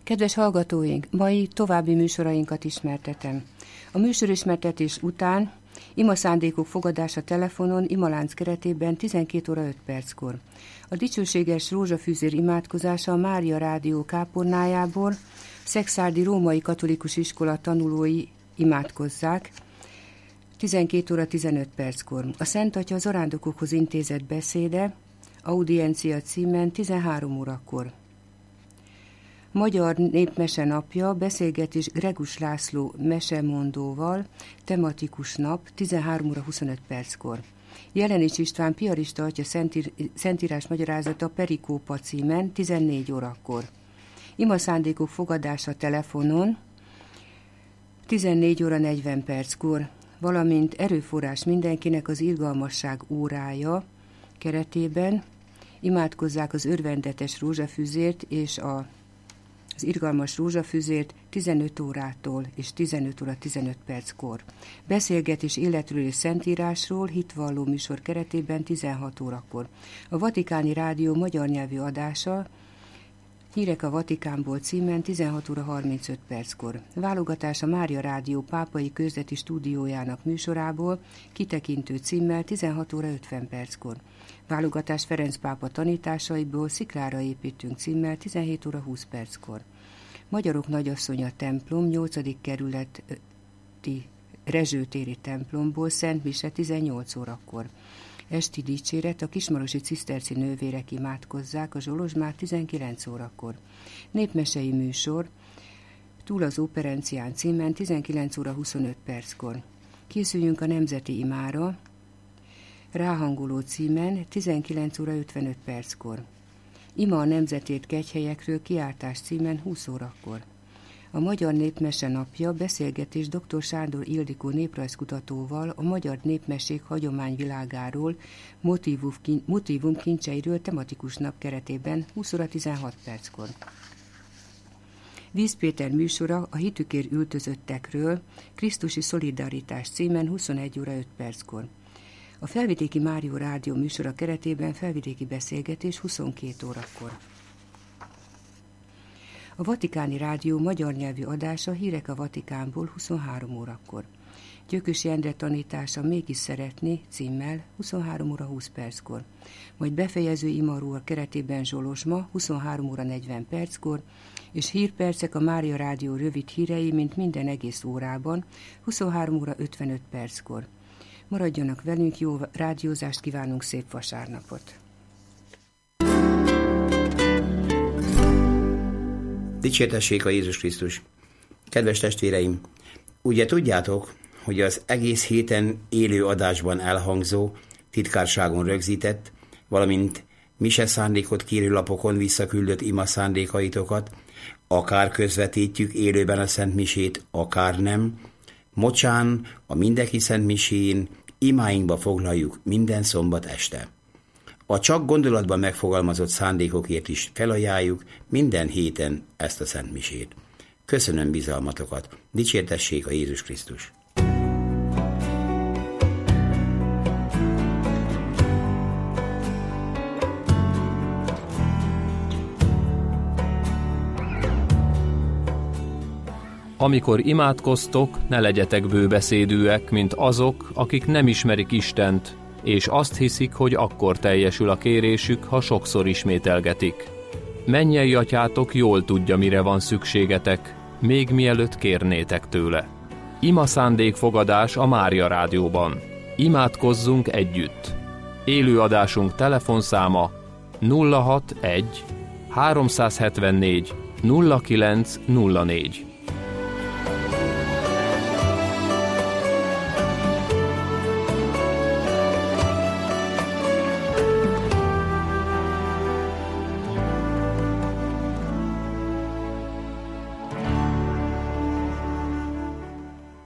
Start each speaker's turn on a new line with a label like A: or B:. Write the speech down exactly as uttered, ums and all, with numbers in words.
A: Kedves hallgatóink, mai további műsorainkat ismertetem. A műsorismertetés után ima szándékok fogadása telefonon imalánc keretében tizenkét óra öt perckor. A dicsőséges rózsafűzér imádkozása a Mária Rádió kápolnájából Szekszárdi Római Katolikus Iskola tanulói imádkozzák tizenkét óra tizenöt perckor. A Szent Atya az arándokokhoz intézett beszéde audiencia címen tizenhárom órakor. Magyar Népmese napja, beszélgetés Gregus László mesemondóval, tematikus nap, tizenhárom óra huszonöt perckor. Jelenics István piarista atya szentír, szentírás magyarázata Perikópa címen, tizennégy órakor. Ima szándékok fogadása telefonon, tizennégy óra negyven perckor, valamint erőforrás mindenkinek az irgalmasság órája keretében imádkozzák az örvendetes rózsafűzért és a az irgalmas rózsafűzért tizenöt órától és tizenöt óra tizenöt perckor. Beszélgetés életről és szentírásról hitvalló műsor keretében tizenhat órakor. A Vatikáni Rádió magyar nyelvű adása Hírek a Vatikánból címen tizenhat óra harmincöt perckor. Válogatás a Mária Rádió pápai körzeti stúdiójának műsorából kitekintő címmel tizenhat óra ötven perckor. Válogatás Ferenc pápa tanításaiból Sziklára építünk címmel tizenhét óra húsz perckor. Magyarok Nagyasszonya templom nyolcadik kerületi Rezsőtéri templomból Szent Mise tizennyolc órakor. Esti dicséret a kismarosi ciszterci nővérek imádkozzák a Zsolozsmát tizenkilenc órakor. Népmesei műsor Túl az Óperencián címen tizenkilenc óra huszonöt perckor. Készüljünk a nemzeti imára Ráhangoló címen tizenkilenc óra ötvenöt perckor. Ima a nemzetét kegyhelyekről kiáltás címen húsz órakor. A Magyar Népmese napja beszélgetés dr. Sándor Ildikó néprajzkutatóval a magyar népmesék hagyományvilágáról, motívum kincseiről tematikus nap keretében húsz óra tizenhat perckor. Víz Péter műsora a hitükért ültözöttekről Krisztusi Szolidaritás címen huszonegy óra öt perckor. A Felvidéki Mária Rádió műsora keretében felvidéki beszélgetés huszonkét órakor. A Vatikáni Rádió magyar nyelvű adása Hírek a Vatikánból huszonhárom órakor. Gyökösi Endre tanítása Mégis szeretni címmel huszonhárom óra húsz perckor. Majd befejező imarúa keretében Zsolozsma huszonhárom óra negyven perckor, és hírpercek a Mária Rádió rövid hírei, mint minden egész órában, huszonhárom óra ötvenöt perckor. Maradjanak velünk, jó rádiózást kívánunk, szép vasárnapot!
B: Dicsértessék a Jézus Krisztus! Kedves testvéreim, ugye tudjátok, hogy az egész héten élő adásban elhangzó, titkárságon rögzített, valamint mise szándékot kérő lapokon visszaküldött ima szándékaitokat, akár közvetítjük élőben a Szent Misét, akár nem, mocsán a mindenki Szent Misén imáinkba foglaljuk minden szombat este. A csak gondolatban megfogalmazott szándékokért is felajánljuk minden héten ezt a Szent Misét. Köszönöm bizalmatokat. Dicsértessék a Jézus Krisztus!
C: Amikor imádkoztok, ne legyetek bőbeszédűek, mint azok, akik nem ismerik Istent, és azt hiszik, hogy akkor teljesül a kérésük, ha sokszor ismételgetik. Mennyei atyátok jól tudja, mire van szükségetek, még mielőtt kérnétek tőle. Ima szándékfogadás a Mária Rádióban. Imádkozzunk együtt. Élőadásunk telefonszáma nulla hatvanegy háromszázhetvennégy nulla kilenc nulla négy.